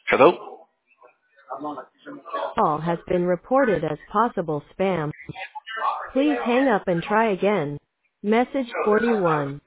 Hello? Call has been reported as possible spam. Please hang up and try again. Message 41.